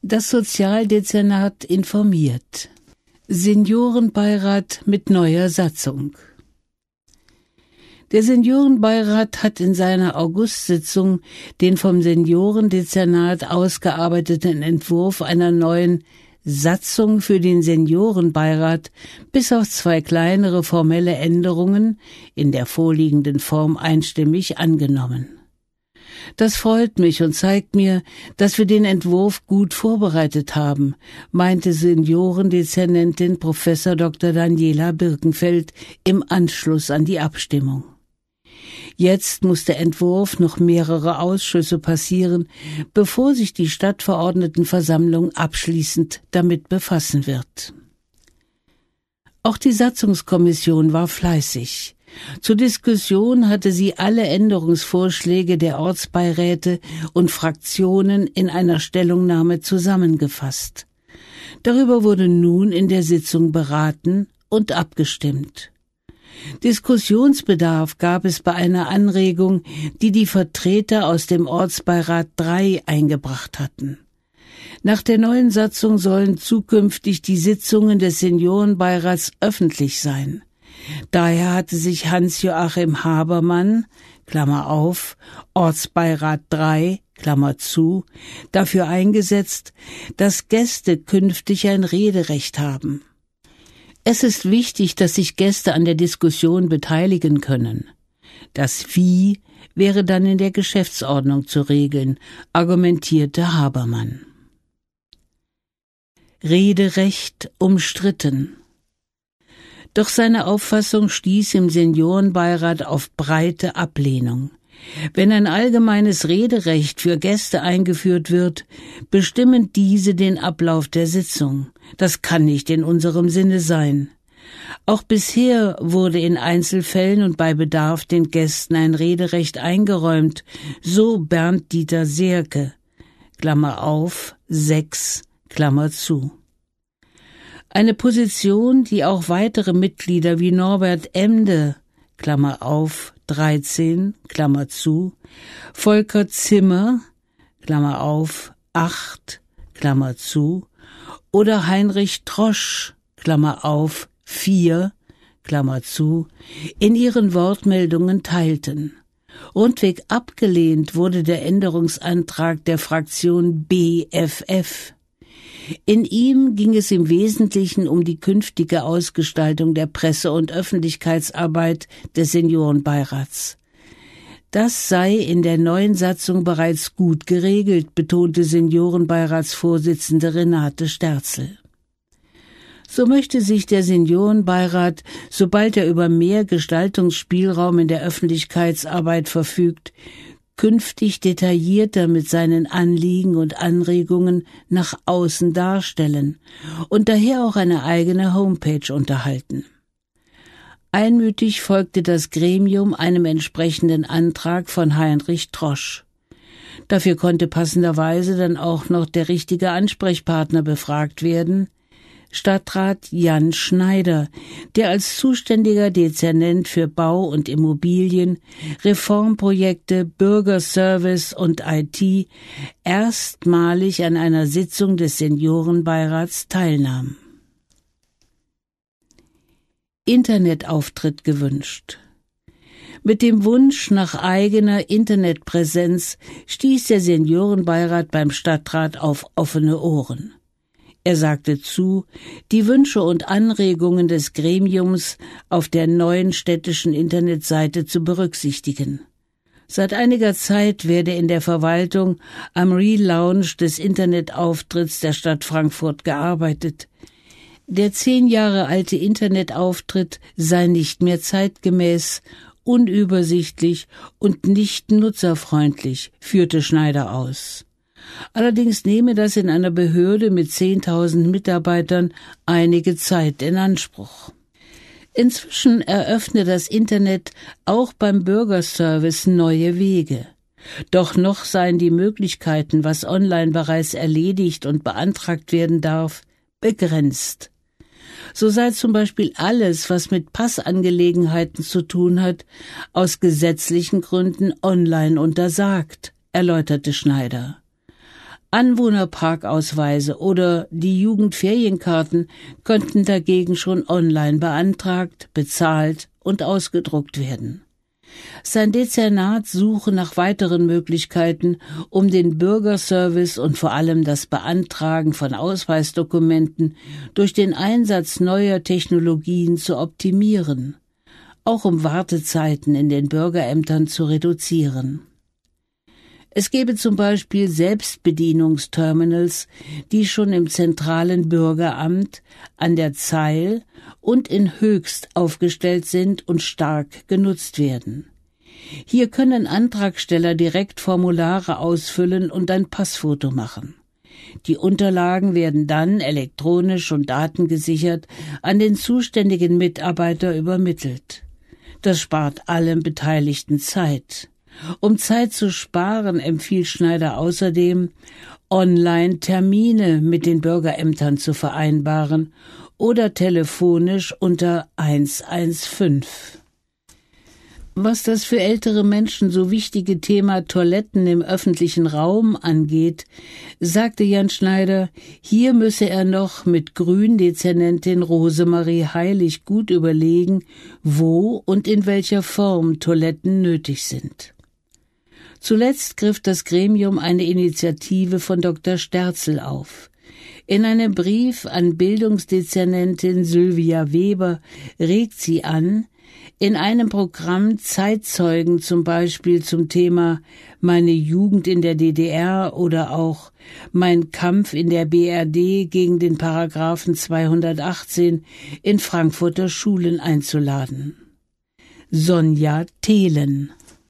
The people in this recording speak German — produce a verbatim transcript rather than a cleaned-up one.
Das Sozialdezernat informiert. Seniorenbeirat mit neuer Satzung. Der Seniorenbeirat hat in seiner Augustsitzung den vom Seniorendezernat ausgearbeiteten Entwurf einer neuen Satzung für den Seniorenbeirat bis auf zwei kleinere formelle Änderungen in der vorliegenden Form einstimmig angenommen. Das freut mich und zeigt mir, dass wir den Entwurf gut vorbereitet haben, meinte Seniorendezernentin Professor Doktor Daniela Birkenfeld im Anschluss an die Abstimmung. Jetzt muss der Entwurf noch mehrere Ausschüsse passieren, bevor sich die Stadtverordnetenversammlung abschließend damit befassen wird. Auch die Satzungskommission war fleißig. Zur Diskussion hatte sie alle Änderungsvorschläge der Ortsbeiräte und Fraktionen in einer Stellungnahme zusammengefasst. Darüber wurde nun in der Sitzung beraten und abgestimmt. Diskussionsbedarf gab es bei einer Anregung, die die Vertreter aus dem Ortsbeirat drei eingebracht hatten. Nach der neuen Satzung sollen zukünftig die Sitzungen des Seniorenbeirats öffentlich sein. Daher hatte sich Hans-Joachim Habermann, Klammer auf, Ortsbeirat drei, Klammer zu, dafür eingesetzt, dass Gäste künftig ein Rederecht haben. Es ist wichtig, dass sich Gäste an der Diskussion beteiligen können. Das Wie wäre dann in der Geschäftsordnung zu regeln, argumentierte Habermann. Rederecht umstritten. Doch seine Auffassung stieß im Seniorenbeirat auf breite Ablehnung. Wenn ein allgemeines Rederecht für Gäste eingeführt wird, bestimmen diese den Ablauf der Sitzung. Das kann nicht in unserem Sinne sein. Auch bisher wurde in Einzelfällen und bei Bedarf den Gästen ein Rederecht eingeräumt, so Bernd Dieter Sehrke, Klammer auf, sechs, Klammer zu. Eine Position, die auch weitere Mitglieder wie Norbert Emde, Klammer auf, dreizehn, Klammer zu, Volker Zimmer, Klammer auf, acht, Klammer zu, oder Heinrich Trosch, Klammer auf, vier, Klammer zu, in ihren Wortmeldungen teilten. Rundweg abgelehnt wurde der Änderungsantrag der Fraktion B F F. In ihm ging es im Wesentlichen um die künftige Ausgestaltung der Presse- und Öffentlichkeitsarbeit des Seniorenbeirats. Das sei in der neuen Satzung bereits gut geregelt, betonte Seniorenbeiratsvorsitzende Renate Sterzel. So möchte sich der Seniorenbeirat, sobald er über mehr Gestaltungsspielraum in der Öffentlichkeitsarbeit verfügt, künftig detaillierter mit seinen Anliegen und Anregungen nach außen darstellen und daher auch eine eigene Homepage unterhalten. Einmütig folgte das Gremium einem entsprechenden Antrag von Heinrich Trosch. Dafür konnte passenderweise dann auch noch der richtige Ansprechpartner befragt werden, Stadtrat Jan Schneider, der als zuständiger Dezernent für Bau und Immobilien, Reformprojekte, Bürgerservice und I T erstmalig an einer Sitzung des Seniorenbeirats teilnahm. Internetauftritt gewünscht. Mit dem Wunsch nach eigener Internetpräsenz stieß der Seniorenbeirat beim Stadtrat auf offene Ohren. Er sagte zu, die Wünsche und Anregungen des Gremiums auf der neuen städtischen Internetseite zu berücksichtigen. Seit einiger Zeit werde in der Verwaltung am Relaunch des Internetauftritts der Stadt Frankfurt gearbeitet. Der zehn Jahre alte Internetauftritt sei nicht mehr zeitgemäß, unübersichtlich und nicht nutzerfreundlich, führte Schneider aus. Allerdings nehme das in einer Behörde mit zehntausend Mitarbeitern einige Zeit in Anspruch. Inzwischen eröffne das Internet auch beim Bürgerservice neue Wege. Doch noch seien die Möglichkeiten, was online bereits erledigt und beantragt werden darf, begrenzt. So sei zum Beispiel alles, was mit Passangelegenheiten zu tun hat, aus gesetzlichen Gründen online untersagt, erläuterte Schneider. Anwohnerparkausweise oder die Jugendferienkarten könnten dagegen schon online beantragt, bezahlt und ausgedruckt werden. Sein Dezernat suche nach weiteren Möglichkeiten, um den Bürgerservice und vor allem das Beantragen von Ausweisdokumenten durch den Einsatz neuer Technologien zu optimieren, auch um Wartezeiten in den Bürgerämtern zu reduzieren. Es gebe zum Beispiel Selbstbedienungsterminals, die schon im zentralen Bürgeramt, an der Zeil und in Höchst aufgestellt sind und stark genutzt werden. Hier können Antragsteller direkt Formulare ausfüllen und ein Passfoto machen. Die Unterlagen werden dann elektronisch und datengesichert an den zuständigen Mitarbeiter übermittelt. Das spart allen Beteiligten Zeit. Um Zeit zu sparen, empfiehlt Schneider außerdem, Online-Termine mit den Bürgerämtern zu vereinbaren oder telefonisch unter eins eins fünf. Was das für ältere Menschen so wichtige Thema Toiletten im öffentlichen Raum angeht, sagte Jan Schneider, hier müsse er noch mit Gründezernentin Rosemarie Heilig gut überlegen, wo und in welcher Form Toiletten nötig sind. Zuletzt griff das Gremium eine Initiative von Doktor Sterzel auf. In einem Brief an Bildungsdezernentin Sylvia Weber regt sie an, in einem Programm Zeitzeugen zum Beispiel zum Thema Meine Jugend in der D D R oder auch Mein Kampf in der B R D gegen den Paragraphen zweihundertachtzehn in Frankfurter Schulen einzuladen. Sonja Thelen.